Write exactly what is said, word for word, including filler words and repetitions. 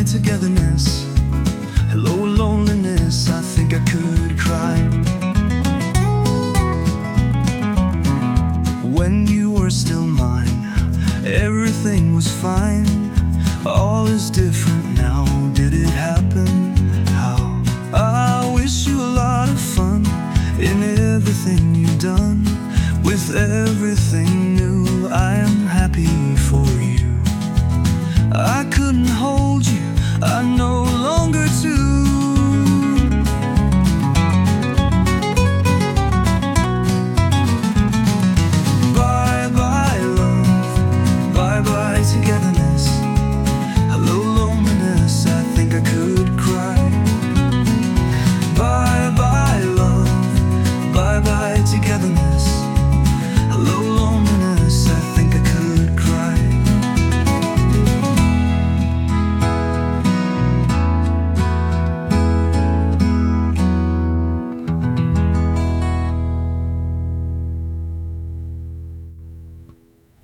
togetherness. Hello, loneliness, I think I could cry. When you were still mine, everything was fine. All is different now, did it happen? How? I wish you a lot of fun in everything you've done, with everything